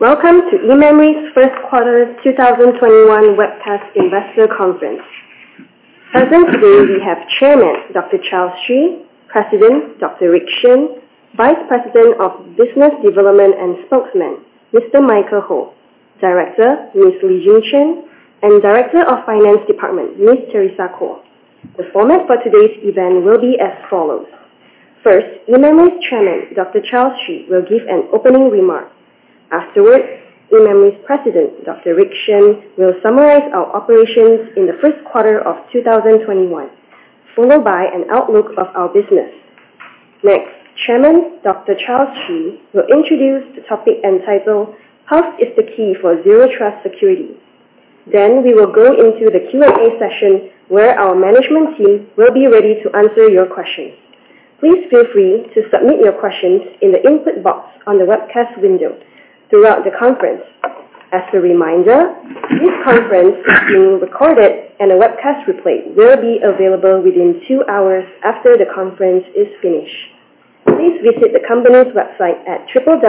Welcome to eMemory's first quarter 2021 webcast investor conference. Present today we have Chairman Dr. Charles Hsu, President Dr. Rick Shen, Vice President of Business Development and Spokesman Mr. Michael Ho, Director Ms. Li Jing Chen, and Director of Finance Department Ms. Teresa Ko. The format for today's event will be as follows. First, eMemory's Chairman Dr. Charles Hsu will give an opening remark. Afterwards, eMemory's President, Dr. Rick Shen, will summarize our operations in the first quarter of 2021, followed by an outlook of our business. Next, Chairman Dr. Charles Hsu will introduce the topic entitled, Health is the Key for Zero Trust Security. Then we will go into the Q&A session where our management team will be ready to answer your questions. Please feel free to submit your questions in the input box on the webcast window throughout the conference. As a reminder, this conference is being recorded and a webcast replay will be available within 2 hours after the conference is finished. Please visit the company's website at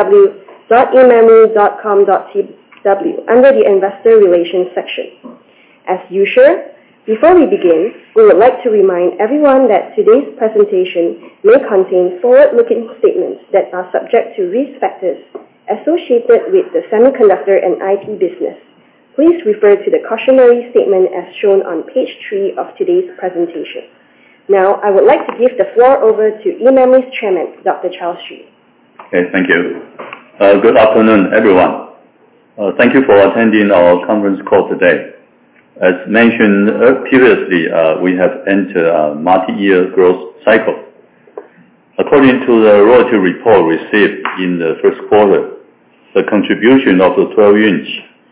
www.ememory.com.tw under the Investor Relations section. As usual, before we begin, we would like to remind everyone that today's presentation may contain forward-looking statements that are subject to risk factors associated with the semiconductor and IP business. Please refer to the cautionary statement as shown on page 3 of today's presentation. Now, I would like to give the floor over to eMemory's Chairman, Dr. Charles Hsu. Okay, thank you. Good afternoon, everyone. Thank you for attending our conference call today. As mentioned previously, we have entered a multi-year growth cycle. According to the royalty report received in the first quarter, the contribution of the 12-inch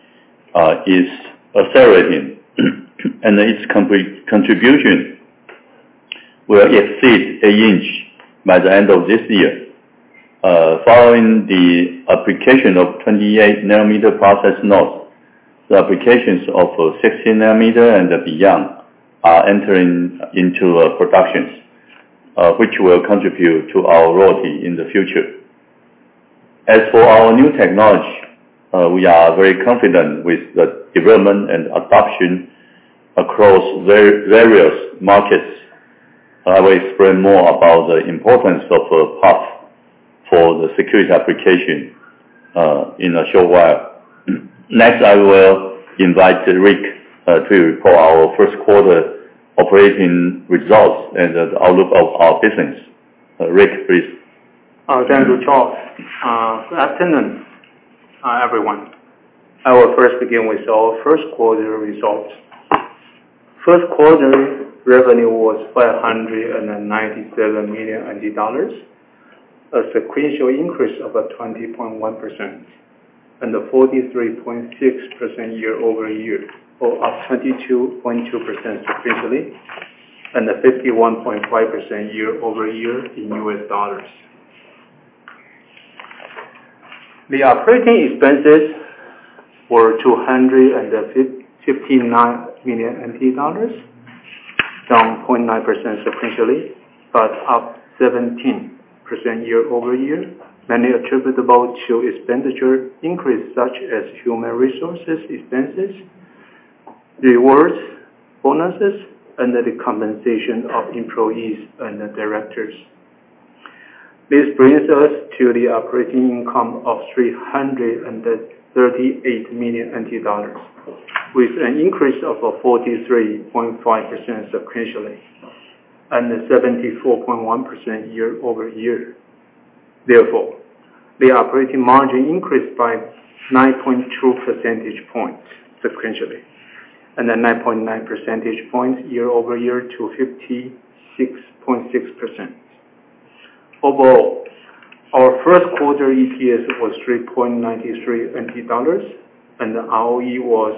is accelerating, and its contribution will exceed 8-inch by the end of this year. Following the application of 28nm process nodes, the applications of 16nm and beyond are entering into productions, which will contribute to our royalty in the future. As for our new technology, we are very confident with the development and adoption across various markets. I will explain more about the importance of PUF for the security application in a short while. Next, I will invite Rick to report our first quarter operating results and the outlook of our business. Rick, please. Thank you, Charles. Good afternoon, everyone. I will first begin with our first quarter results. First quarter revenue was $597 million, a sequential increase of 20.1%, and a 43.6% year-over-year, or up 22.2% sequentially, and a 51.5% year-over-year in US dollars. The operating expenses were $259 million, down 0.9% sequentially, but up 17% year-over-year, mainly attributable to expenditure increase such as human resources expenses, rewards, bonuses, and the compensation of employees and the directors. This brings us to the operating income of $338 million, with an increase of 43.5% sequentially, and 74.1% year-over-year. Therefore, the operating margin increased by 9.2 percentage points sequentially, and 9.9 percentage points year-over-year to 56.6%. Overall, our first quarter EPS was $3.93, and the ROE was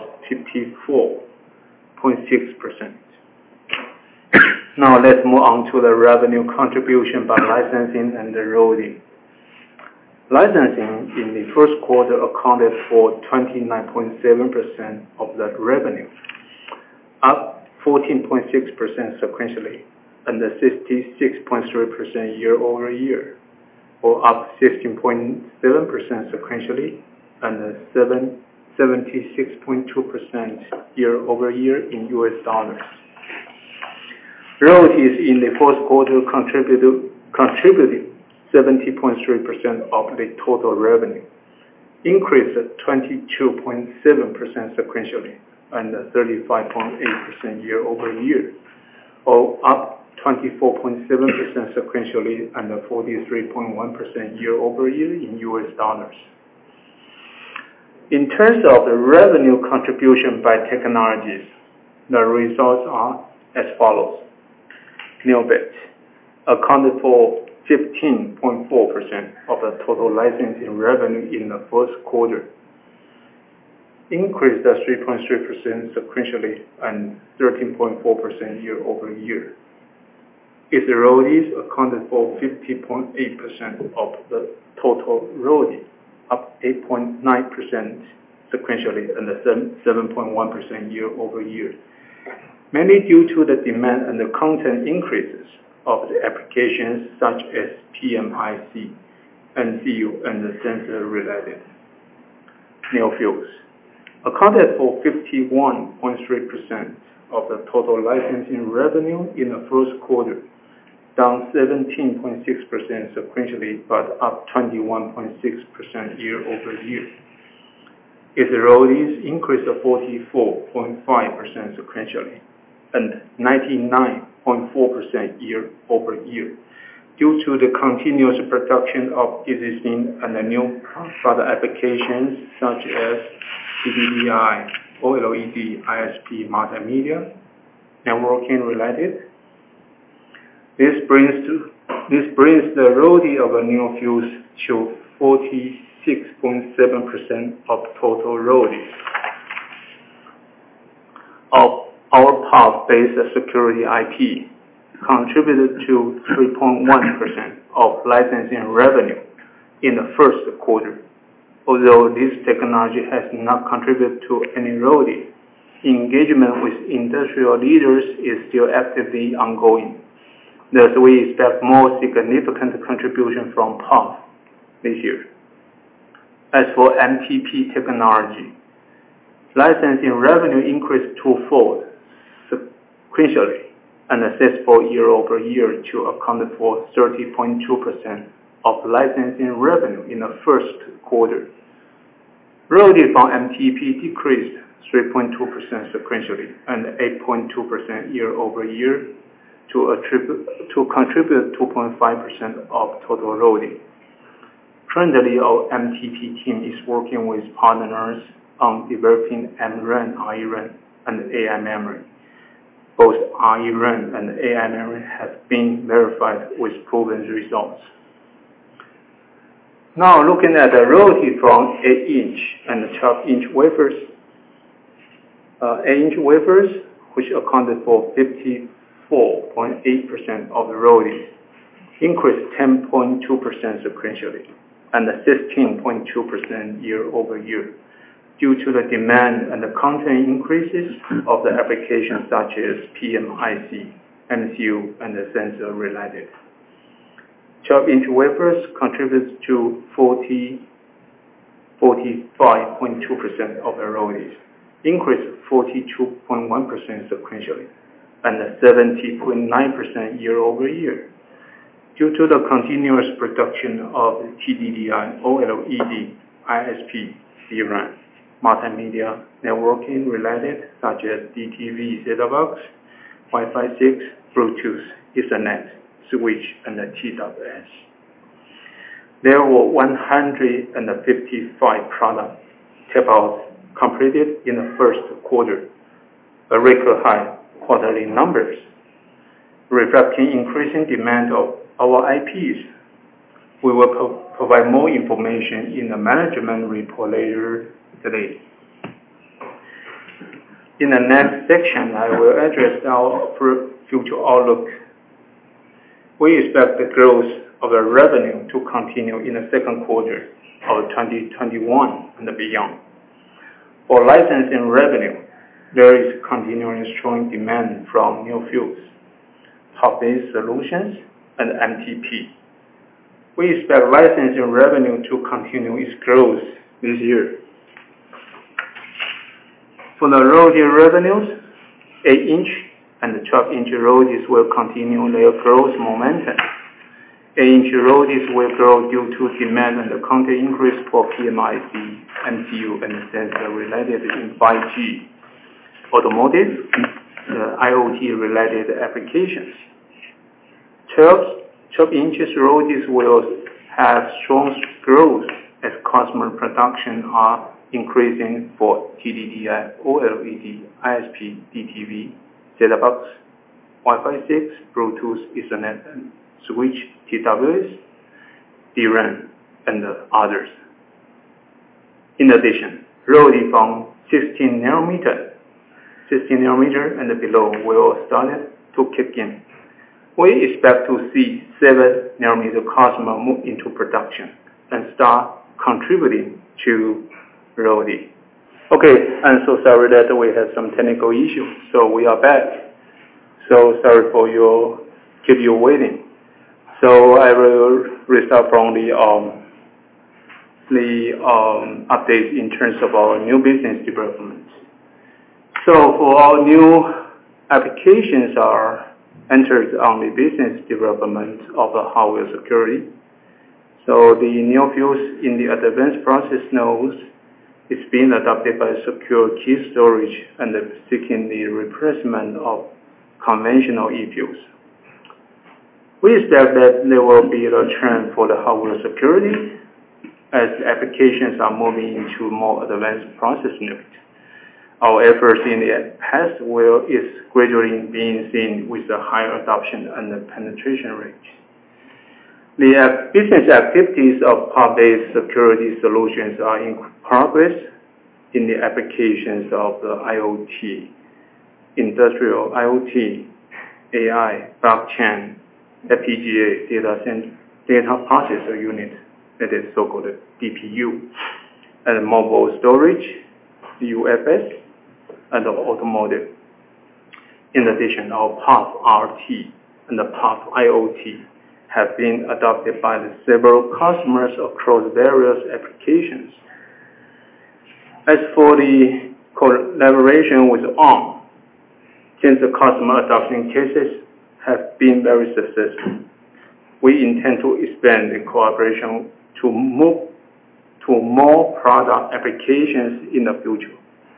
54.6%. Now let's move on to the revenue contribution by licensing and the royalty. Licensing in the first quarter accounted for 29.7% of that revenue, up 14.6% sequentially, and 66.3% year-over-year, or up 16.7% sequentially, and 76.2% year-over-year in US dollars. Royalties in the fourth quarter contributed 70.3% of the total revenue, increased 22.7% sequentially and 35.8% year-over-year, or up 24.7% sequentially and 43.1% year-over-year in US dollars. In terms of the revenue contribution by technologies, the results are as follows. NeoBit accounted for 15.4% of the total licensing revenue in the first quarter, increased 3.3% sequentially and 13.4% year-over-year. Its royalties accounted for 50.8% of the total royalty, up 8.9% sequentially and 7.1% year-over-year, mainly due to the demand and the content increases of the applications such as PMIC, MCU, and the sensor-related. NeoFuse accounted for 51.3% of the total licensing revenue in the first quarter, down 17.6% sequentially, but up 21.6% year-over-year. Its royalties increased 44.5% sequentially and 99.4% year-over-year due to the continuous production of existing and new product applications such as TDDI, OLED, ISP, multimedia, networking related. This brings the royalty of a NeoFuse to 46.7% of total royalties. Our PUF-based security IP contributed to 3.1% of licensing revenue in the first quarter. Although this technology has not contributed to any royalty, engagement with industrial leaders is still actively ongoing. Thus, we expect more significant contribution from PUF this year. As for MTP technology, licensing revenue increased twofold sequentially and sixfold year-over-year to account for 30.2% of licensing revenue in the first quarter. Royalty from MTP decreased 3.2% sequentially and 8.2% year-over-year to contribute 2.5% of total royalty. Currently, our MTP team is working with partners on developing MRAM, ReRAM, and AI memory. Both ReRAM and AI memory have been verified with proven results. Now, looking at the royalty from 8-inch and 12-inch wafers. 8-inch wafers, which accounted for 54.8% of the royalties, increased 10.2% sequentially and 16.2% year-over-year due to the demand and the content increases of the applications such as PMIC, MCU, and the sensor related. 12-inch wafers contributes to 45.2% of the royalties, increased 42.1% sequentially, and 70.9% year-over-year, due to the continuous production of TDDI, OLED, ISP, DRAM, multimedia, networking related, such as DTV set-top box, Wi-Fi 6, Bluetooth, Ethernet, switch, and the TWS. There were 155 product tape-outs completed in the first quarter, a record high quarterly numbers, reflecting increasing demand of our IPs. We will provide more information in the management report later today. In the next section, I will address our future outlook. We expect the growth of the revenue to continue in the second quarter of 2021 and beyond. For licensing revenue, there is continuing strong demand from NeoFuse, PUF-based solutions, and MTP. We expect licensing revenue to continue its growth this year, For the royalty revenues, 8-inch and 12-inch royalties will continue their growth momentum. 8-inch royalties will grow due to demand and the content increase for PMIC, MCU, and sensor related in 5G, automotive, IoT-related applications. 12-inch royalties will have strong growth as customer production are increasing for TDDI, OLED, ISP, DTV, set-top box, Wi-Fi 6, Bluetooth, Ethernet, and switch, TWS, DRAM, and others. In addition, royalty from 16 nanometer and below will start to kick in. We expect to see 7 nanometer customer move into production and start contributing to royalty. Okay, I'm so sorry that we had some technical issues, so we are back. So sorry for keep you waiting. So I will restart from the update in terms of our new business development. So for our new applications are entered on the business development of the hardware security. So the NeoFuse in the advanced process nodes is being adopted by secure key storage and seeking the replacement of conventional eFuse. We expect that there will be a trend for the hardware security as applications are moving into more advanced process nodes. Our efforts in the past is gradually being seen with a higher adoption and the penetration rate. The business activities of PUF-based security solutions are in progress in the applications of the IoT, industrial IoT, AI, blockchain, FPGA, data processor unit, that is so-called DPU, and mobile storage, UFS, and automotive. In addition, our PUF-RT and the PUF-IoT have been adopted by the several customers across various applications. As for the collaboration with ARM, since the customer adoption cases have been very successful, we intend to expand the collaboration to move to more product applications in the future.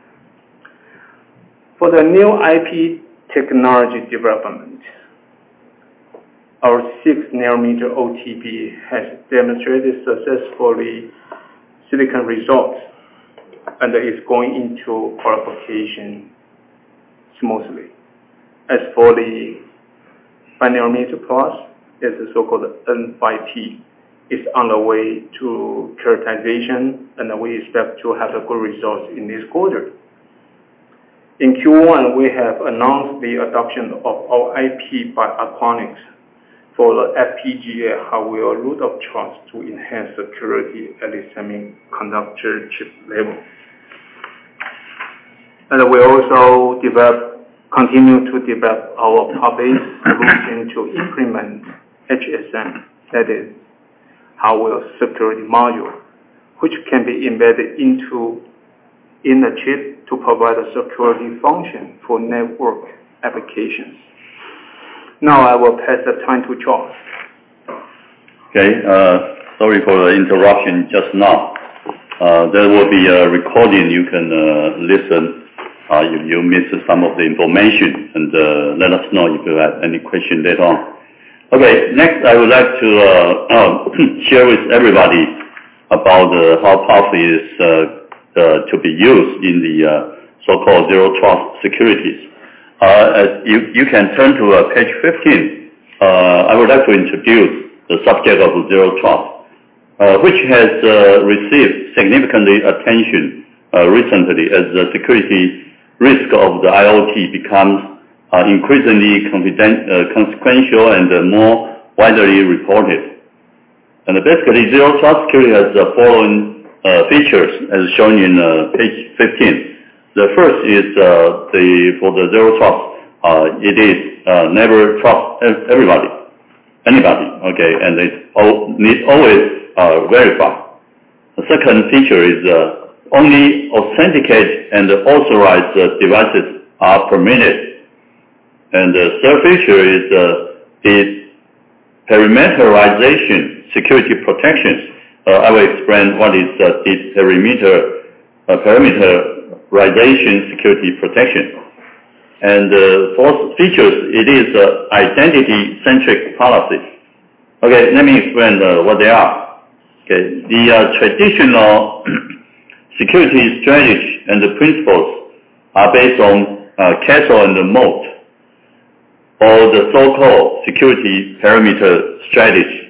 For the new IP technology development, our 6-nanometer OTP has demonstrated successfully silicon results and is going into qualification smoothly. As for the 5-nanometer plus, it's the so-called N5P, is on the way to characterization, and we expect to have a good results in this quarter. In Q1, we have announced the adoption of our IP by Aquanix for the FPGA hardware root of trust to enhance security at the semiconductor chip level. And we also continue to develop our PUF-based solution to implement HSM, that is, hardware security module, which can be embedded in the chip to provide a security function for network applications. Now I will pass the time to Charles. Okay, sorry for the interruption just now. There will be a recording you can listen if you missed some of the information, and let us know if you have any question later on. Okay, next I would like to share with everybody about how PUF is to be used in the so-called zero trust securities. As you can turn to page 15, I would like to introduce the subject of zero trust, which has received significantly attention recently as the security risk of the IoT becomes increasingly consequential and more widely reported. And basically, zero trust security has the following features as shown in page 15. The first is for the zero trust, it is never trust anybody, okay, and it needs always verify. The second feature is only authenticated and authorized devices are permitted. And the third feature is the perimeterization security protections. I will explain what is the perimeterization security protection. And fourth features, it is identity-centric policy. Okay, let me explain what they are. Okay, the traditional security strategy and the principles are based on castle and moat, or the so-called security perimeter strategy.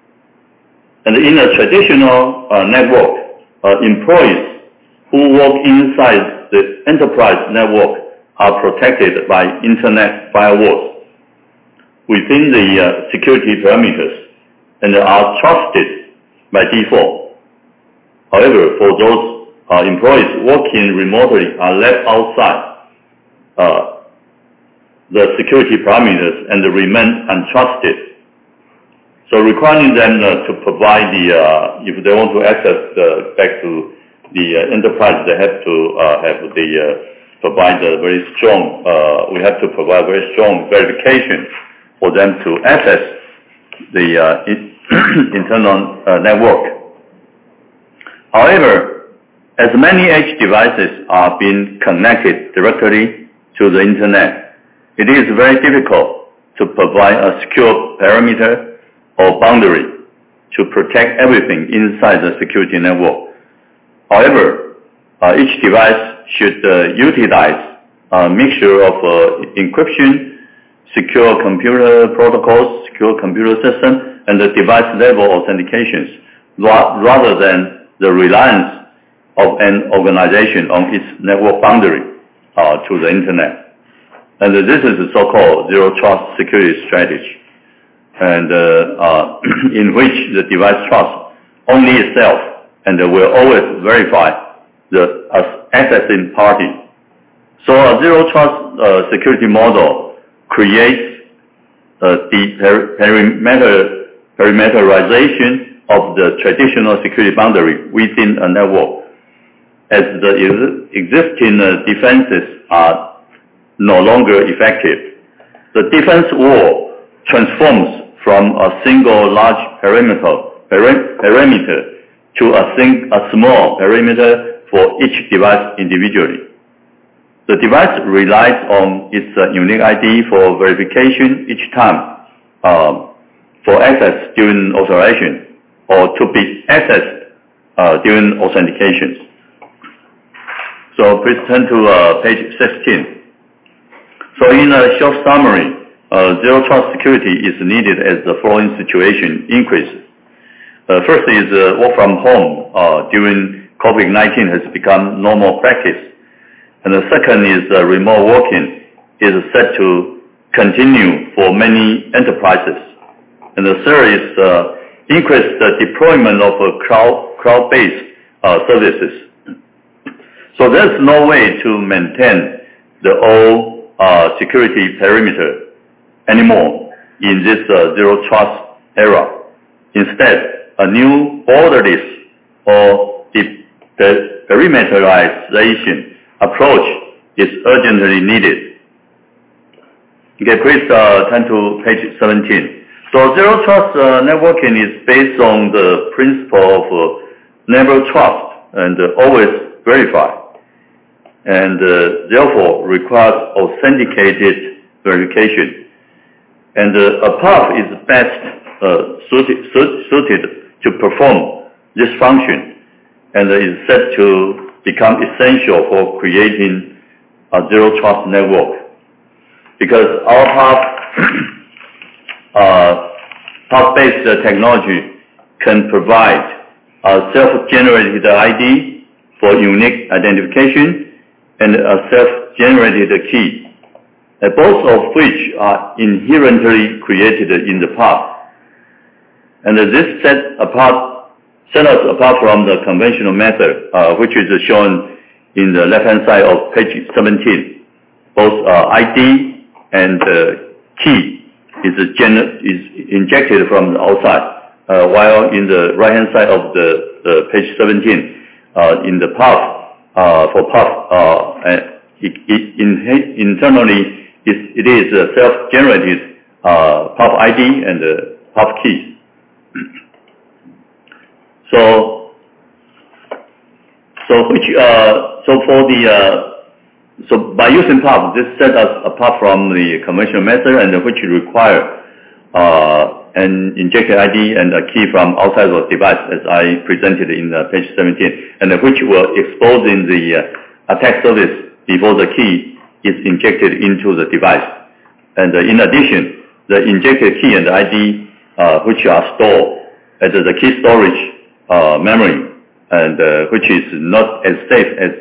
And in a traditional network, employees who work inside the enterprise network are protected by internet firewalls within the security parameters and are trusted by default. However, for those employees working remotely are left outside the security parameters and remain untrusted. So requiring them to provide if they want to access back to the enterprise, they have to provide a very strong, we have to provide very strong verification for them to access the internal network. However, as many edge devices are being connected directly to the internet, it is very difficult to provide a secure perimeter or boundary to protect everything inside the security network. However, each device should utilize a mixture of encryption, secure computer protocols, secure computer system, and the device-level authentications, rather than the reliance of an organization on its network boundary to the internet. And this is the so-called zero-trust security strategy, and in which the device trusts only itself and will always verify the accessing party. So a zero-trust security model creates the perimeterization of the traditional security boundary within a network, as the existing defenses are no longer effective. The defense wall transforms from a single large perimeter to a small perimeter for each device individually. The device relies on its unique ID for verification each time for access during authorization or to be accessed during authentication. So please turn to page 16. So in a short summary, zero-trust security is needed as the following situation increases. First is work from home during COVID-19 has become normal practice. And the second is remote working is set to continue for many enterprises. And the third is increase the deployment of cloud-based services. So there's no way to maintain the old security perimeter anymore in this zero-trust era. Instead, a new borderless or the perimeterization approach is urgently needed. Okay, please turn to page 17. So zero-trust networking is based on the principle of never trust and always verify, and therefore requires authenticated verification. And a path is best suited to perform this function, and is set to become essential for creating a zero-trust network. Because our path-based technology can provide a self-generated ID for unique identification and a self-generated key, both of which are inherently created in the path. And this set us apart from the conventional method, which is shown in the left-hand side of page 17. Both ID and key is injected from the outside, while in the right-hand side of the page 17, in the PUF, for PUF, internally it is a self-generated PUF ID and PUF keys. So by using PUF, this sets us apart from the conventional method, and which require an injected ID and a key from outside of the device, as I presented in page 17, and which will expose in the attack surface before the key is injected into the device. And in addition, the injected key and the ID, which are stored at the key storage memory, and which is not as safe as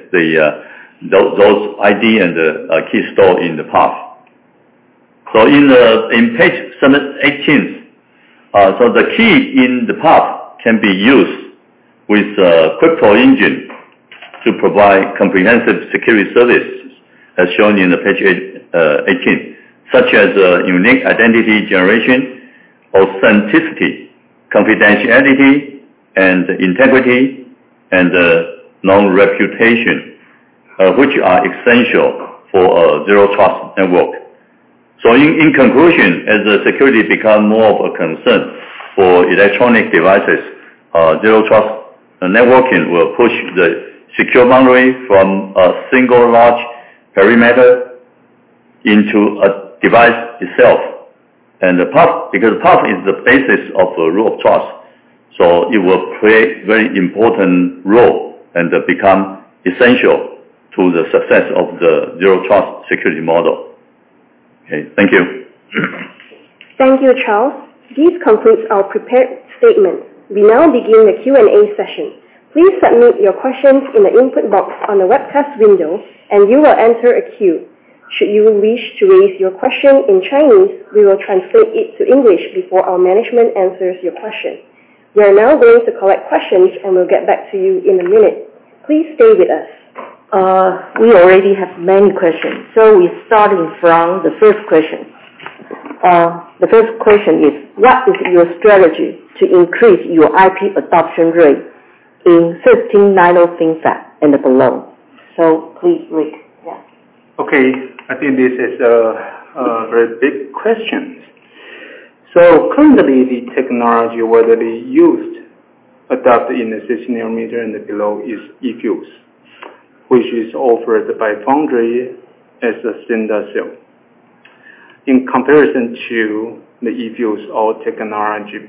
those ID and key stored in the PUF. So in page 18, so the key in the PUF can be used with crypto engine to provide comprehensive security services, as shown in the page 18, such as unique identity generation, authenticity, confidentiality, and integrity, and non-reputation, which are essential for a zero trust network. So in conclusion, as the security becomes more of a concern for electronic devices, zero trust networking will push the secure boundary from a single large perimeter into a device itself. And the PUF, because PUF is the basis of the root of trust, so it will play very important role and become essential to the success of the zero trust security model. Okay, thank you. Thank you, Charles. This concludes our prepared statement. We now begin the Q&A session. Please submit your questions in the input box on the webcast window, and you will enter a queue. Should you wish to raise your question in Chinese, we will translate it to English before our management answers your question. We are now going to collect questions, and we'll get back to you in a minute. Please stay with us. We already have many questions, so we're starting from the first question. The first question is, what is your strategy to increase your IP adoption rate in 13 nano FinFET and below? So please, Rick. Yeah. Okay, I think this is a very big question. So currently, the technology widely used, adopted in the 16 nanometer and below, is eFuse, which is offered by Foundry as a standard cell. In comparison to the eFuse, our technology's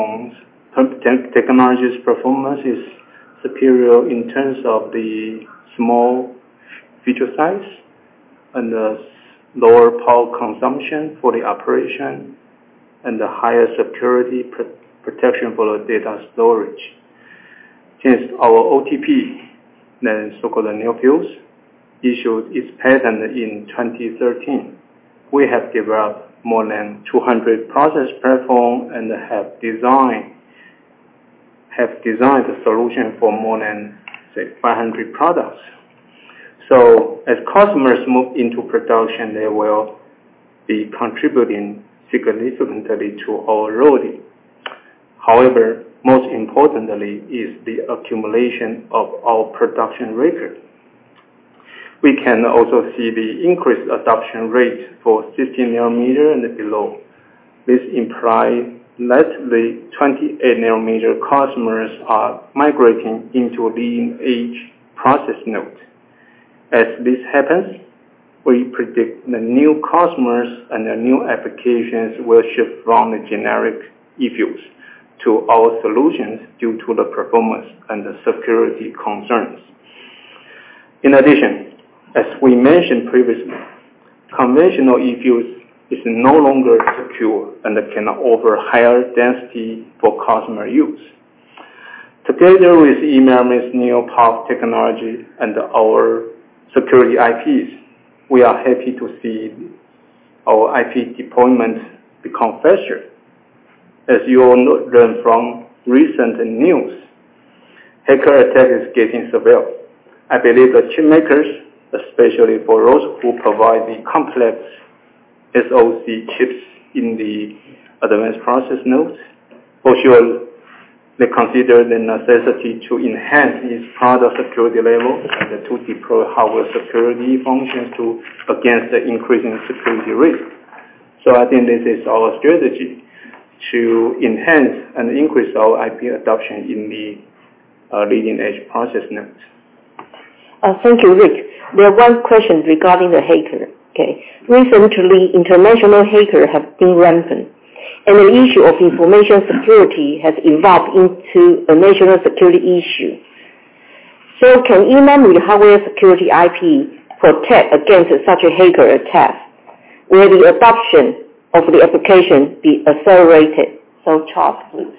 performance is superior in terms of the small feature size and the lower power consumption for the operation and the higher security protection for the data storage. Since our OTP, the so-called NeoFuse, issued its patent in 2013, we have developed more than 200 process platforms and have designed the solution for more than, say, 500 products. So as customers move into production, they will be contributing significantly to our royalty. However, most importantly is the accumulation of our production record. We can also see the increased adoption rate for 16 nanometer and below. This implies that the 28 nanometer customers are migrating into leading-edge process node. As this happens, we predict the new customers and the new applications will shift from the generic eFuse to our solutions due to the performance and the security concerns. In addition, as we mentioned previously, conventional eFuse is no longer secure and cannot offer higher density for customer use. Together with eMemory's NeoPUF technology and our security IPs, we are happy to see our IP deployment become faster. As you all learn from recent news, hacker attack is getting severe. I believe the chip makers, especially for those who provide the complex SoC chips in the advanced process nodes, for sure they consider the necessity to enhance its product security level and to deploy hardware security functions against the increasing security risk. So I think this is our strategy to enhance and increase our IP adoption in the leading edge process nodes. Thank you, Rick. There one question regarding the hacker. Okay. Recently, international hackers have been rampant, and the issue of information security has evolved into a national security issue. So can eMemory hardware security IP protect against such a hacker attack? Will the adoption of the application be accelerated? So Charles, please.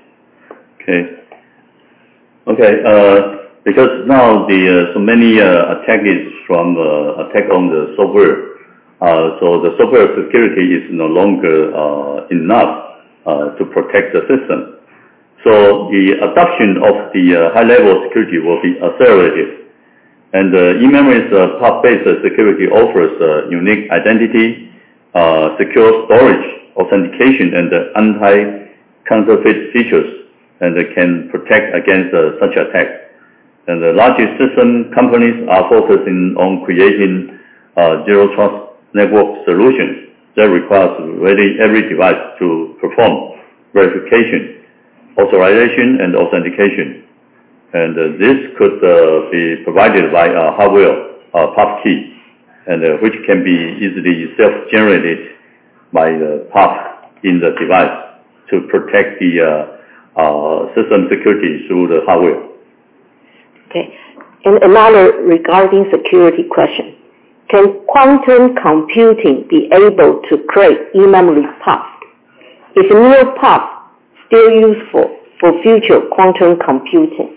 Okay. Because now so many attack is from attack on the software. So the software security is no longer enough to protect the system. So the adoption of the high-level security will be accelerated. And eMemory's PUF-based security offers unique identity, secure storage, authentication, and anti-counterfeit features, and can protect against such attacks. And the largest system companies are focusing on creating zero-trust network solutions that requires every device to perform verification, authorization, and authentication. And this could be provided by a hardware PUF key, and which can be easily self-generated by the PUF in the device to protect the system security through the hardware. Okay. And another regarding security question. Can quantum computing be able to create eMemory PUF? Is NeoPUF still useful for future quantum computing?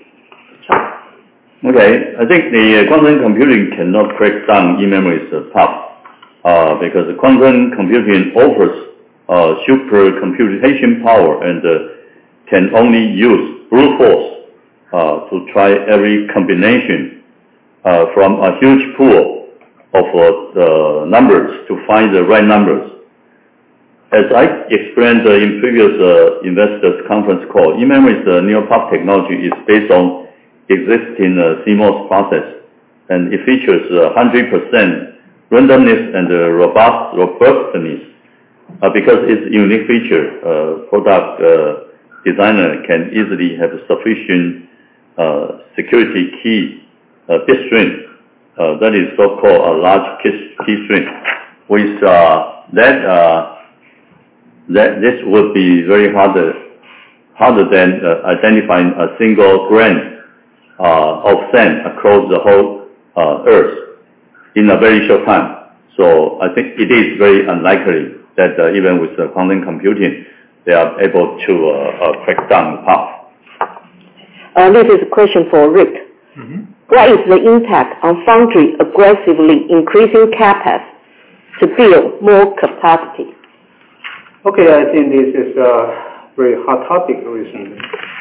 Okay, I think the quantum computing cannot break down eMemory's PUF because quantum computing offers super computation power and can only use brute force to try every combination from a huge pool of numbers to find the right numbers. As I explained in previous investors conference call, eMemory's NeoPUF technology is based on existing CMOS process, and it features 100% randomness and robustness. Because its unique feature, product designer can easily have sufficient security key bit string. That is so-called a large key string. With this would be very harder than identifying a single grain of sand across the whole Earth in a very short time. So I think it is very unlikely that even with quantum computing, they are able to break down PUF. This is a question for Rick. Mm-hmm. What is the impact on foundry aggressively increasing CapEx to build more capacity? Okay, I think this is a very hot topic recently.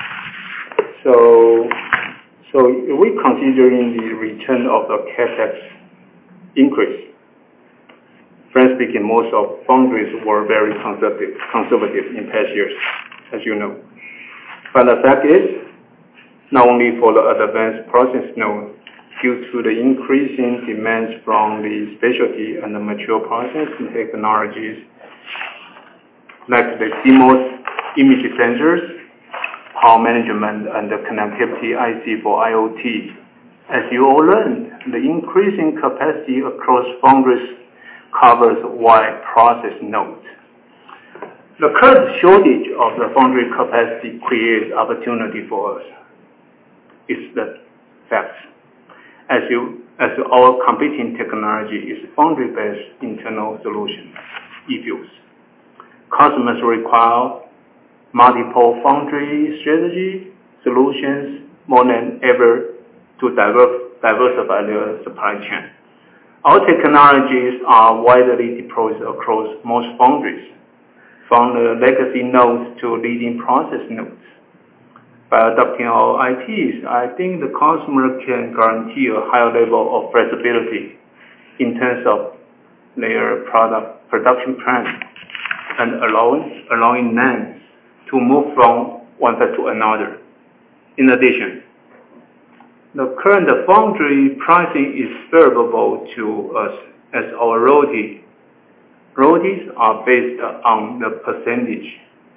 So we considering the return of the CapEx increase. Frankly speaking, most of foundries were very conservative in past years, as you know. But the fact is, not only for the advanced process node, due to the increasing demands from the specialty and the mature process technologies, like the CMOS image sensors, power management, and the connectivity IC for IoT. As you all learned, the increasing capacity across foundries covers wide process nodes. The current shortage of the foundry capacity creates opportunity for us. It's the fact. As our competing technology is foundry-based internal solution, eFuse. Customers require multiple foundry strategy solutions more than ever to diversify their supply chain. Our technologies are widely deployed across most foundries, from the legacy nodes to leading process nodes. By adopting our IPs, I think the customer can guarantee a higher level of flexibility in terms of their production plan and allowing them to move from one side to another In addition, the current foundry pricing is favorable to us as our royalties are based on a percentage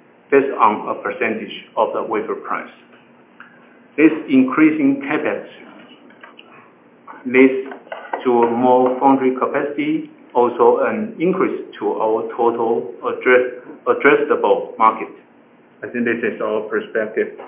of the wafer price. This increasing CapEx leads to more foundry capacity, also an increase to our total addressable market. I think this is our perspective.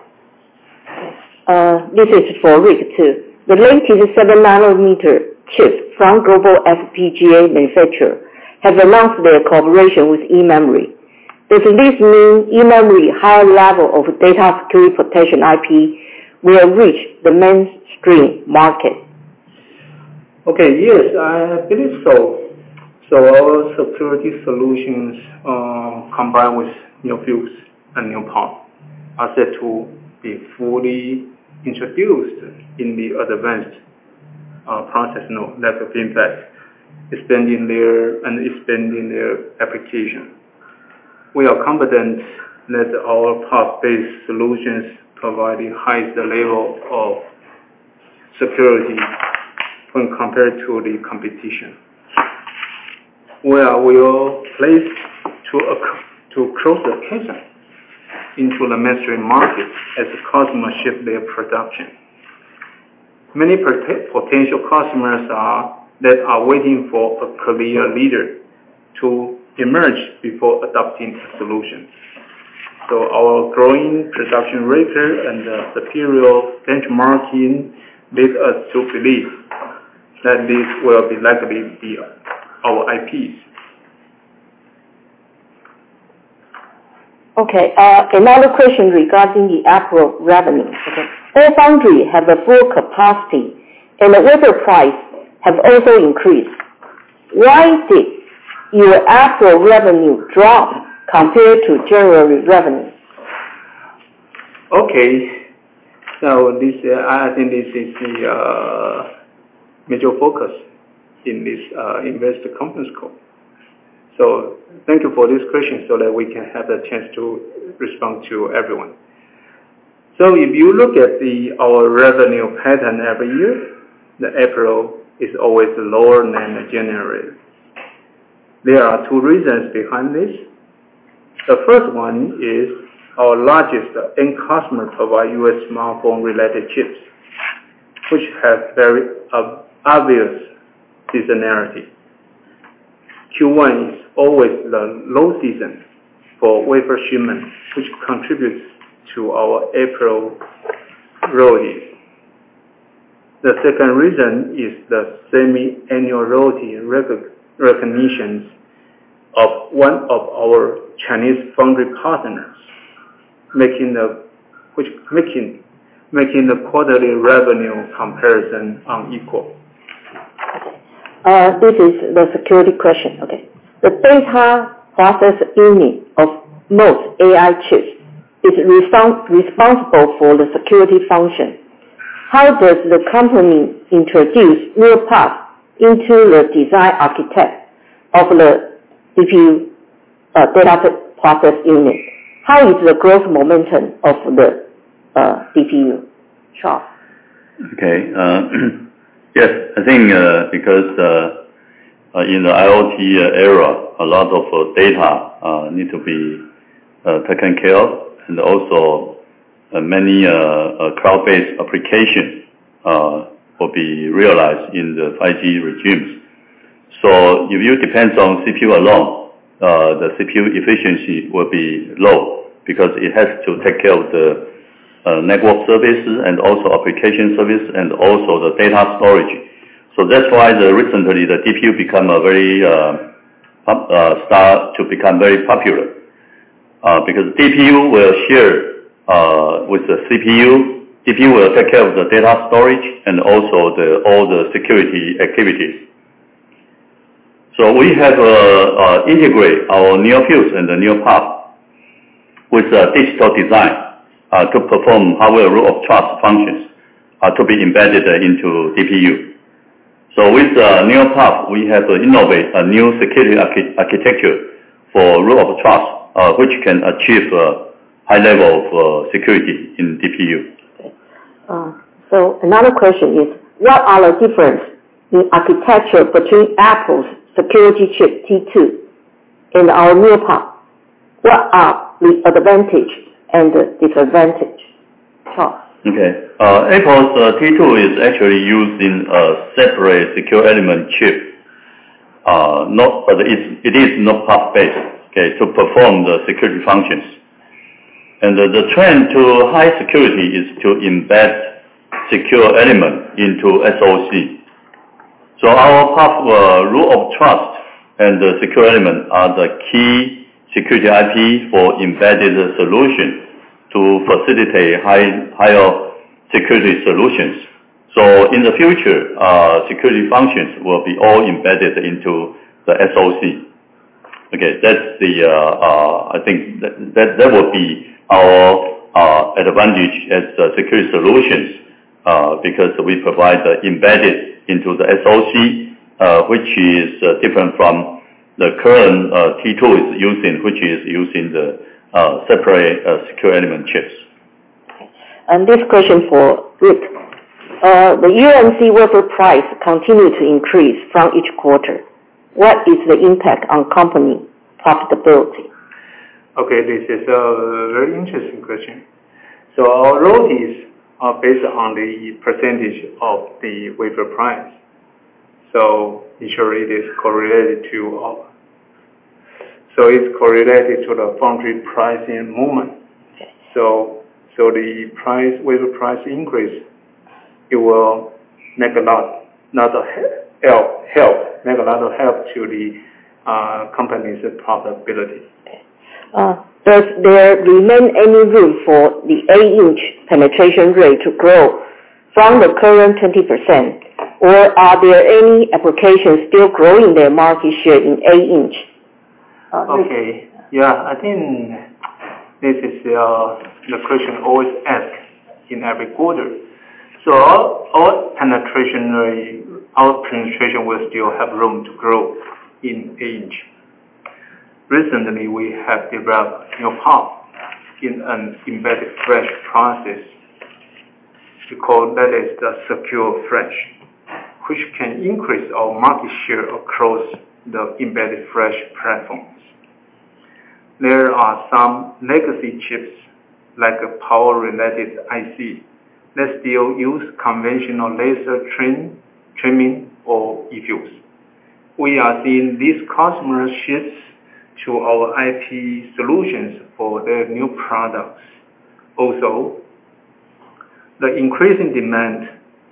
This is for Rick too. The latest 7nm chips from global FPGA manufacturer have announced their cooperation with eMemory. Does this mean eMemory higher level of data security protection IP will reach the mainstream market? Okay, yes, I believe so. So our security solutions combined with NeoFuse and NeoPUF are set to be fully introduced in the advanced process node like FinFET, expanding their application. We are confident that our PUF-based solutions provide the highest level of security when compared to the competition. We are well placed to close the chasm into the mainstream market as customers shift their production. Many potential customers that are waiting for a clear leader to emerge before adopting a solution. So our growing production record and superior benchmarking lead us to believe that this will likely be our IPs. Okay, another question regarding the April revenue. Okay. All foundry have a full capacity and the wafer price have also increased. Why did your April revenue drop compared to January revenue? Okay, so this I think this is the major focus in this investor conference call. So thank you for this question so that we can have the chance to respond to everyone. So if you look at our revenue pattern every year, the April is always lower than the January. There are two reasons behind this. The first one is our largest end customer provide US smartphone related chips, which have very obvious seasonality. Q1 is always the low season for wafer shipment, which contributes to our April royalties. The second reason is the semi-annual royalty recognitions of one of our Chinese foundry partners, making the quarterly revenue comparison unequal. This is the security question. Okay. The data process unit of most AI chips is responsible for the security function. How does the company introduce NeoPUF into the design architect of the CPU data process unit? How is the growth momentum of the CPU? Charles. Okay. Yes, I think because in the IoT era, a lot of data need to be taken care of, and also many cloud-based applications will be realized in the 5G regimes. So if you depend on CPU alone, the CPU efficiency will be low because it has to take care of the network services and also application service and also the data storage. So that's why recently the DPU become start to become very popular because DPU will share with the CPU. DPU will take care of the data storage and also all the security activities. So we have integrate our NeoFuse and the NeoPUF with digital design to perform hardware root of trust functions to be embedded into DPU. So with NeoPUF, we have innovate a new security architecture for root of trust, which can achieve a high level of security in DPU. So another question is, what are the difference in architecture between Apple's security chip T2 and our NeoPUF? What are the advantage and the disadvantage? Charles. Okay. Apple's T2 is actually using a separate secure element chip. But it is not PUF based. Okay, to perform the security functions. And the trend to high security is to embed secure element into SoC. So our PUF root of trust and the secure element are the key security IP for embedded solutions to facilitate higher security solutions. So in the future, security functions will be all embedded into the SoC. Okay, that's the I think that will be our advantage as security solutions because we provide the embedded into the SoC, which is different from the current T2 is using, which is using the separate secure element chips. And this question for Rick. The UMC wafer price continue to increase from each quarter. What is the impact on company profitability? Okay, this is a very interesting question. So our royalties are based on the percentage of the wafer price. So usually it is correlated to the foundry pricing movement. Okay. So the wafer price increase, it will make a lot of help to the company's profitability. Does there remain any room for the 8-inch penetration rate to grow from the current 20%, or are there any applications still growing their market share in 8-inch? Okay, yeah, I think this is the question always asked in every quarter. So our penetration will still have room to grow in 8-inch. Recently, we have developed NeoPUF in an embedded flash process. We call that is the secure flash, which can increase our market share across the embedded flash platforms. There are some legacy chips like a power-related IC that still use conventional laser trimming or eFuse. We are seeing these customers shift to our IP solutions for their new products. Also, the increasing demand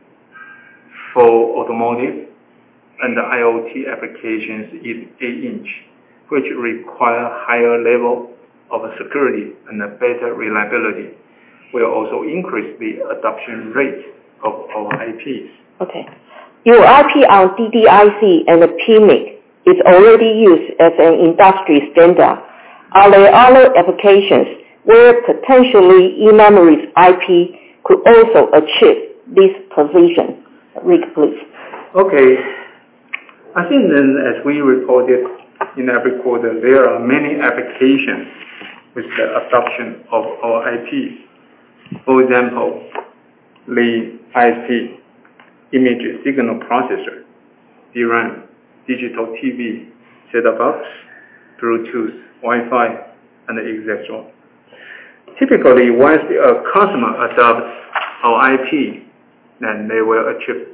for automotive and the IoT applications is 8-inch, which require higher level of security and a better reliability, will also increase the adoption rate of our IPs. Okay. Your IP on DDIC and the PMIC is already used as an industry standard. Are there other applications where potentially eMemory's IP could also achieve this position? Rick, please. Okay. I think then as we reported in every quarter, there are many applications with the adoption of our IPs. For example, the ISP, image signal processor, DRAM, digital TV, set-top box, Bluetooth, Wi-Fi, and etc. Typically, once a customer adopts our IP, then they will achieve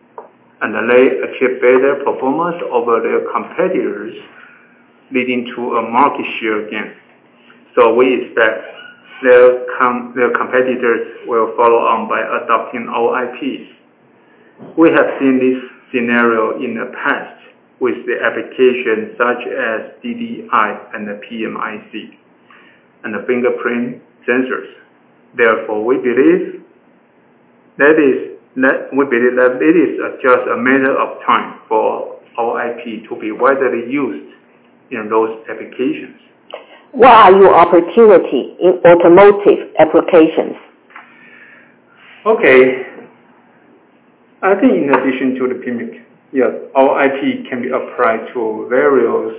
better performance over their competitors, leading to a market share gain. So we expect their competitors will follow on by adopting our IPs. We have seen this scenario in the past with the applications such as DDI and the PMIC and the fingerprint sensors. Therefore, we believe that it is just a matter of time for our IP to be widely used in those applications. What are your opportunities in automotive applications? Okay. I think in addition to the PMIC, yes, our IP can be applied to various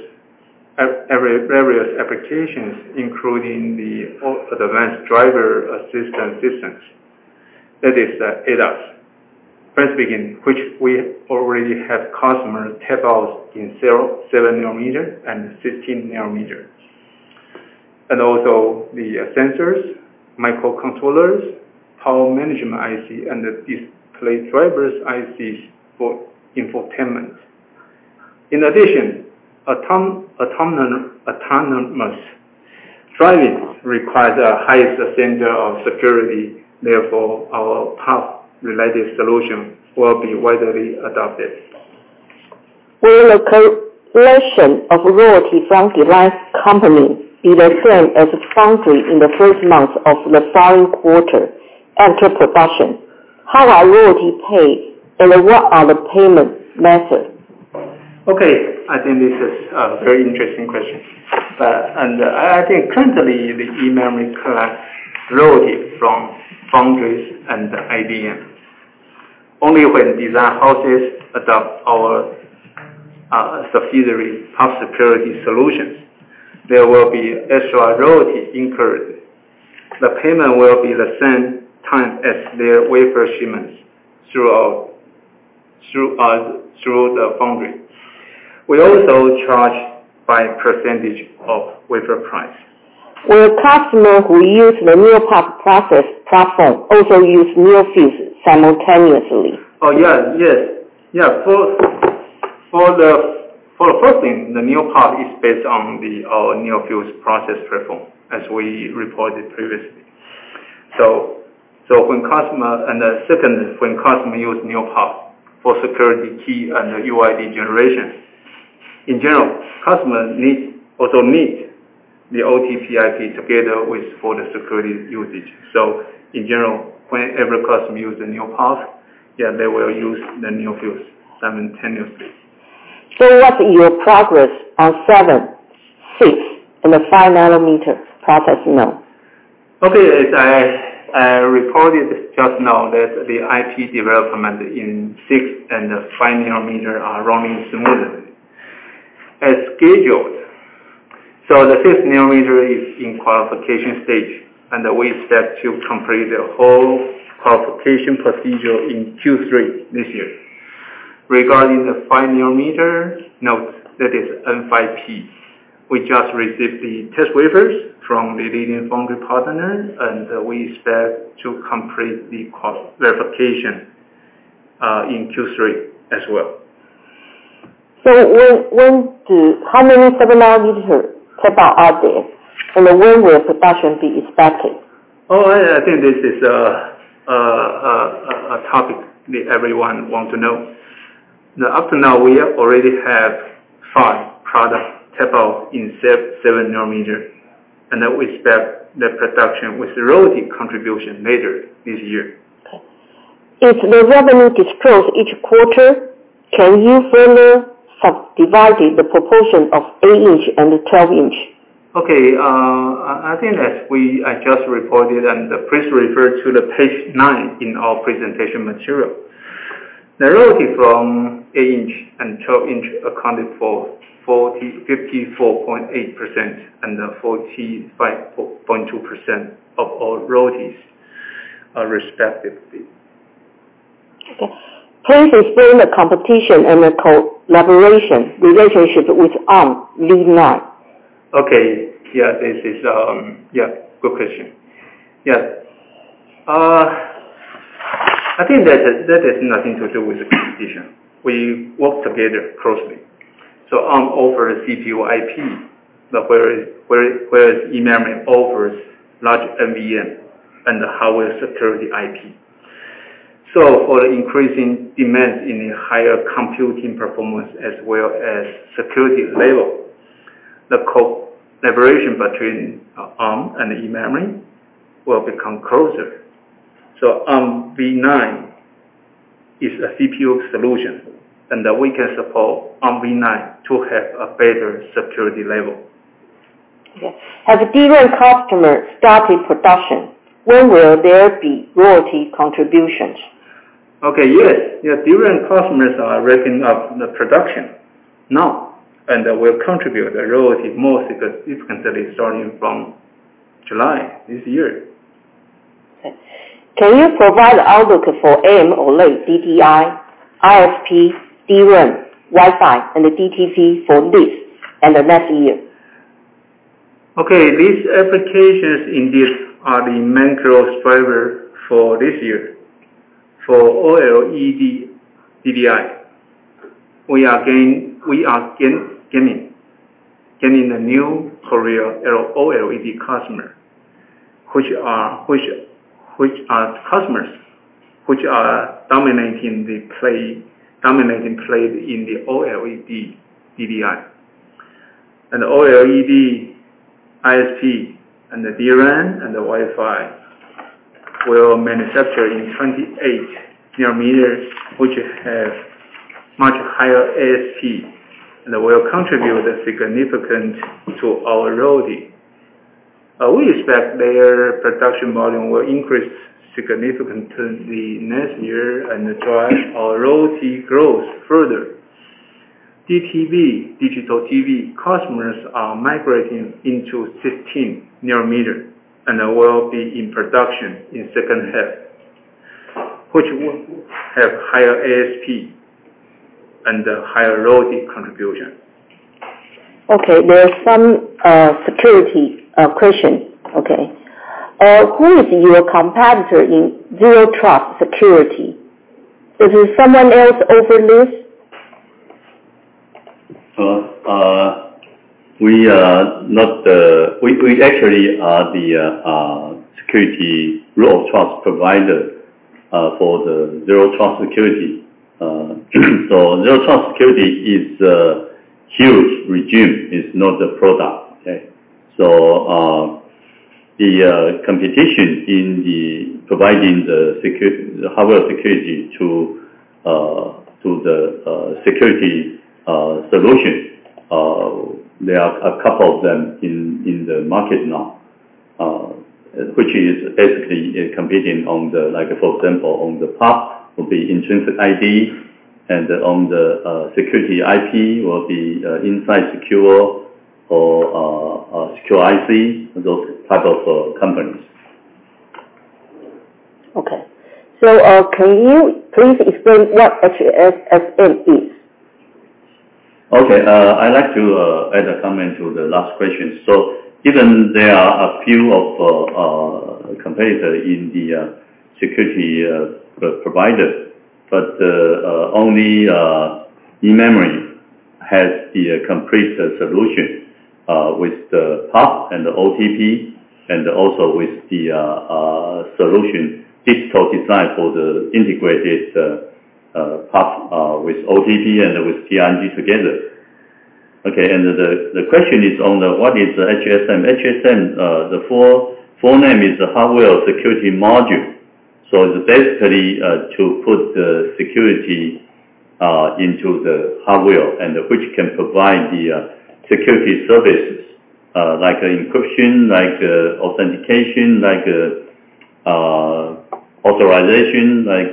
applications, including the advanced driver assistance systems. that is ADAS. First begin, which we already have customers tape out in 7nm and 16nm. And also the sensors, microcontrollers, power management IC, and the display drivers ICs for infotainment. In addition, autonomous driving requires the highest standard of security. Therefore, our PUF-related solution will be widely adopted. Will the collection of royalty from device company be the same as foundry in the first month of the following quarter after production? How are royalty paid, and what are the payment methods? Okay, I think this is a very interesting question. I think currently the eMemory collects royalty from foundries and IDM. Only when design houses adopt our subsidiary PUF Security Solutions, there will be extra royalty incurred. The payment will be the same time as their wafer shipments through the foundry. We also charge by percentage of wafer price. Will customers who use the NeoPUF process platform also use NeoFuse simultaneously? Oh yes. For the first thing, the NeoPUF is based on our NeoFuse process platform, as we reported previously. So when customer, and the second, when customer use NeoPUF for security key and UID generation, in general, customer also need the OTP IP together with for the security usage. So in general, whenever customer use the NeoPUF, they will use the NeoFuse simultaneously. So what's your progress on 7, 6, and the 5nm process node? Okay, as I reported just now that the IP development in 6 and 5nm are running smoothly as scheduled. So the 6nm is in qualification stage, and we expect to complete the whole qualification procedure in Q3 this year. Regarding the 5nm node, that is N5P, we just received the test wafers from the leading foundry partner, and we expect to complete the verification in Q3 as well. So how many 7nm tape out are there, and when will production be expected? Oh, I think this is a topic that everyone wants to know. Up to now, we already have 5 products tape out in 7nm, and we expect the production with royalty contribution later this year. If the revenue disclosed each quarter, can you further subdivide the proportion of 8-inch and 12-inch? Okay, I think that I just reported, and please refer to the page 9 in our presentation material. The royalty from 8-inch and 12-inch accounted for 54.8% and 45.2% of all royalties, respectively. Okay. Please explain the competition and the collaboration relationship with ARM V9. Okay, this is good question. I think that has nothing to do with the competition. We work together closely. So ARM offers CPU IP, whereas eMemory offers large NVM and hardware security IP. So for the increasing demand in the higher computing performance as well as security level, the collaboration between ARM and eMemory will become closer. So ARM V9 is a CPU solution, and we can support ARM V9 to have a better security level. Okay. Have DRAM customers started production? When will there be royalty contributions? Okay, yes. DRAM customers are ramping up the production now, and will contribute the royalty more significantly starting from July this year. Okay. Can you provide the outlook for AMOLED, DDI, ISP, DRAM, Wi-Fi, and the DTV for this and the next year? Okay, these applications indeed are the main growth driver for this year. For OLED DDI, we are gaining a new Korea OLED customer, which are customers which are dominating play in the OLED DDI. And the OLED ISP and the DRAM and the Wi-Fi will manufacture in 28 nanometers, which have much higher ASP, and will contribute significant to our royalty. We expect their production volume will increase significantly next year and drive our royalty growth further. DTV, digital TV customers are migrating into 16 nanometer and will be in production in second half, which will have higher ASP and higher royalty contribution. Okay, there's some security question. Okay, who is your competitor in Zero Trust security? Is there someone else over this? We are not we actually are the security root of trust provider for the Zero Trust security. So Zero Trust security is a huge regime, it's not a product. Okay, so the competition in the providing the hardware security to the security solution. There are a couple of them in the market now, which is basically competing on the, like for example, on the POP will be intrinsic ID, and on the security IP will be Inside Secure or Secure IC, those type of companies. Okay, so can you please explain what HSM is? Okay, I'd like to add a comment to the last question. So, given there are a few of competitors in the security provider, but only eMemory has the complete solution with the POP and the OTP, and also with the solution digital design for the integrated POP with OTP and with TRNG together. Okay, and the question is on what is the HSM? HSM, the full name is the Hardware Security Module. So it's basically to put the security into the hardware, and which can provide the security services like encryption, like authentication, like authorization, like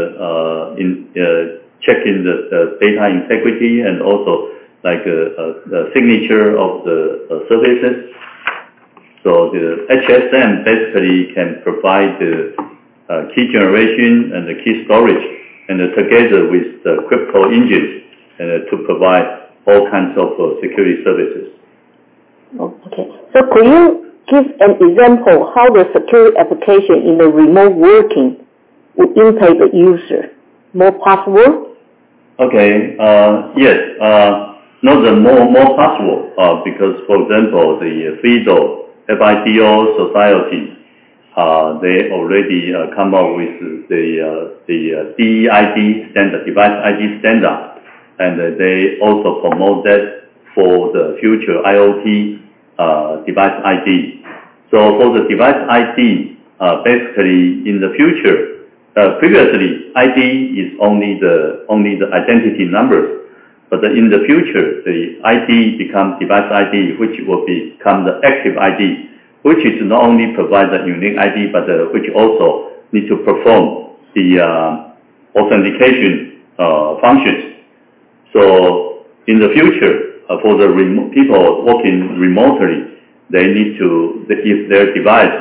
checking the data integrity, and also like the signature of the services. So the HSM basically can provide the key generation and the key storage, and together with the crypto engines, and to provide all kinds of security services. Okay, so could you give an example how the security application in the remote working would impact the user? More possible? Okay, yes. Not the more possible, because for example, the FIDO Society, they already come up with the DEID standard, device ID standard, and they also promote that for the future IoT device ID. So for the device ID, basically in the future, previously ID is only the identity numbers. But in the future, the ID becomes device ID, which will become the active ID, which is not only provide the unique ID, but which also need to perform the authentication functions. So in the future, for the people working remotely, they need to, if their device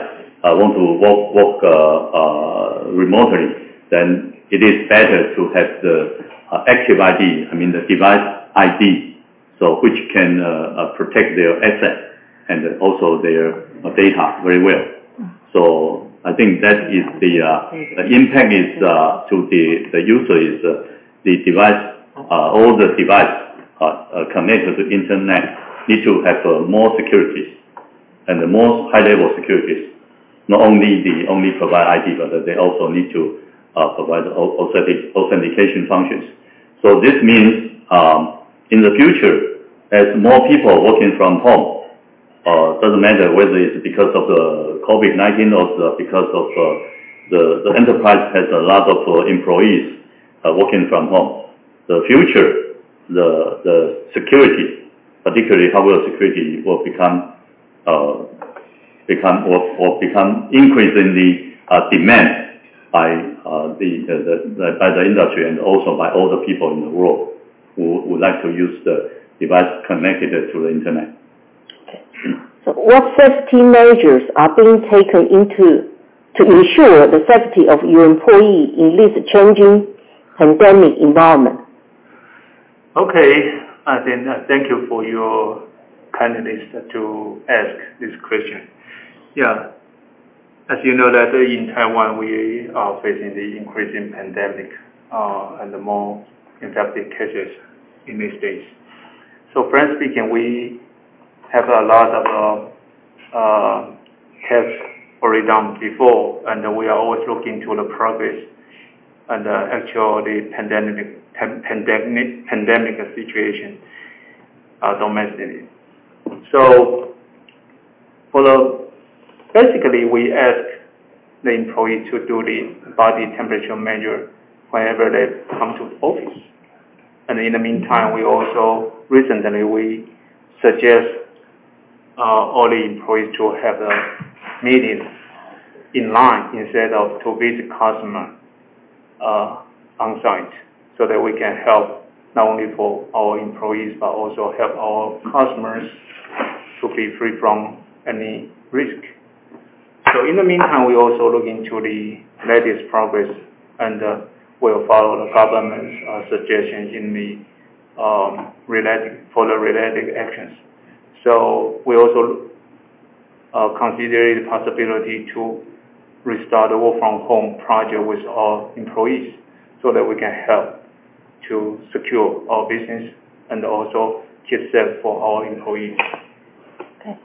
want to work remotely, then it is better to have the active ID, I mean the device ID, so which can protect their asset and also their data very well. So I think that is the impact is to the user is the device, all the device connected to internet need to have more securities and the more high-level securities. Not only provide ID, but they also need to provide authentication functions. So this means in the future, as more people working from home, doesn't matter whether it's because of the COVID-19 or because of the enterprise has a lot of employees working from home. The future, the security, particularly hardware security, will become increasingly demand by the industry and also by all the people in the world who would like to use the device connected to the internet. So what safety measures are being taken to ensure the safety of your employee in this changing pandemic environment? Okay, thank you for your kindness to ask this question. Yeah, as you know that in Taiwan we are facing the increasing pandemic and the more infected cases in these days. So frankly speaking, we have a lot of tests already done before, and we are always looking to the progress and actually pandemic situation domestically. So basically we ask the employee to do the body temperature measure whenever they come to the office. And in the meantime, recently we suggest all the employees to have a meeting in line instead of to visit customer on site, so that we can help not only for our employees but also help our customers to be free from any risk. So in the meantime, we also look into the latest progress and will follow the government's suggestions in the related actions. So we also consider the possibility to restart the work from home project with our employees, so that we can help to secure our business and also keep safe for our employees. Okay.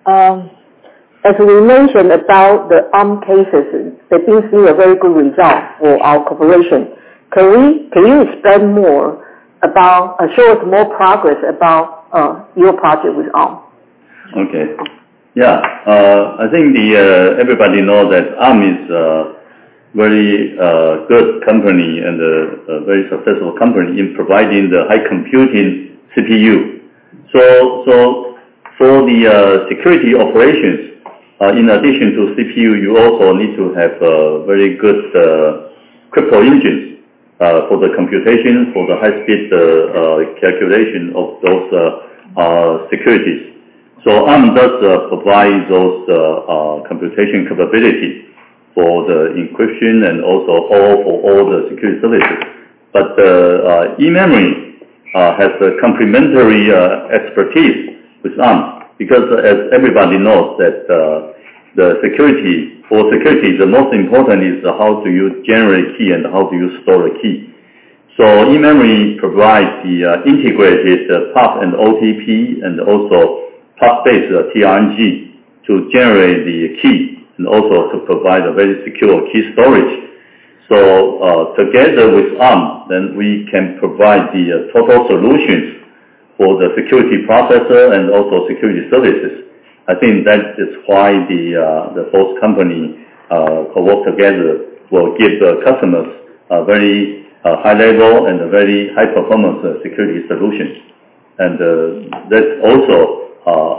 As we mentioned about the ARM cases, they've been seeing a very good result for our corporation. Can you explain more about, show us more progress about your project with ARM? Okay. Yeah. I think everybody knows that ARM is a very good company and a very successful company in providing the high computing CPU. So for the security operations, in addition to CPU, you also need to have very good crypto engines for the computation, for the high-speed calculation of those securities. So ARM does provide those computation capabilities for the encryption and also for all the security services. But eMemory has a complementary expertise with ARM, because as everybody knows that the security, the most important is how do you generate key and how do you store the key. So eMemory provides the integrated PUF and OTP and also PUF-based TRNG to generate the key and also to provide a very secure key storage. So together with ARM, then we can provide the total solutions for the security processor and also security services. I think that is why the both company work together will give the customers a very high level and a very high performance security solutions. And that also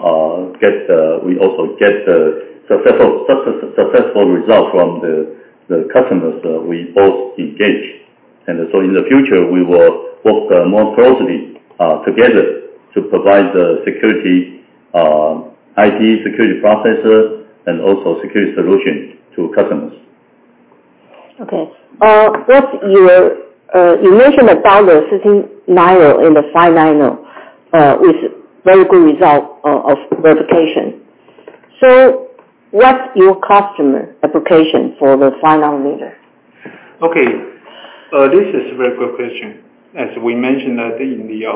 we also get successful result from the customers we both engage. And so in the future we will work more closely together to provide the security IT security processor and also security solution to customers. Okay. What's your, you mentioned about the 13 nano and the 5 nano, with very good result of verification. So what's your customer application for the 5 nanometer? Okay. This is a very good question. As we mentioned that in the,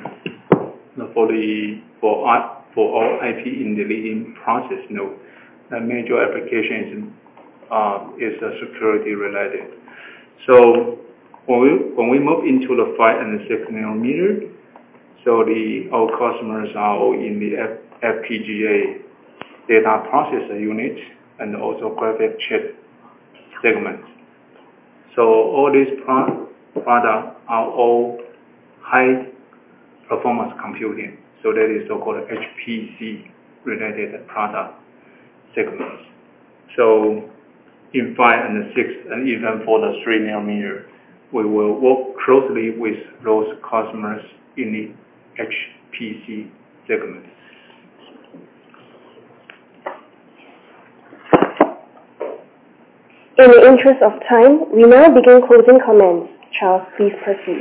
for our IP in the leading process node, the major application is security related. So when we move into the 5 and the 6 nanometer, so our customers are all in the FPGA data processor unit and also graphic chip segments. So all these products are all high performance computing. So that is so-called HPC related product segments. So in 5 and the 6 and even for the 3 nanometer, we will work closely with those customers in the HPC segment. In the interest of time, we now begin closing comments. Charles, please proceed.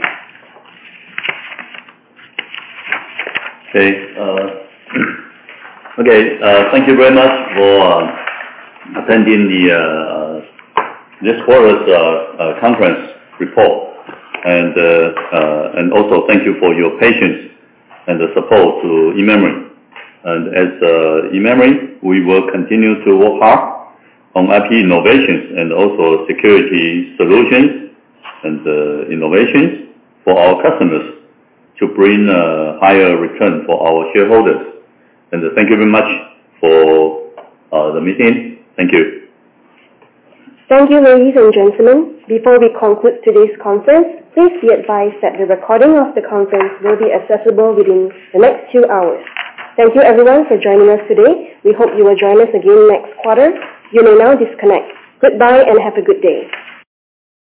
Okay. Thank you very much for attending this quarter's conference report, and also thank you for your patience and the support to eMemory. And as eMemory, we will continue to work hard on IP innovations and also security solutions and innovations for our customers to bring higher return for our shareholders. And thank you very much for the meeting. Thank you. Thank you, ladies and gentlemen. Before we conclude today's conference, please be advised that the recording of the conference will be accessible within the next 2 hours. Thank you everyone for joining us today. We hope you will join us again next quarter. You may now disconnect. Goodbye and have a good day.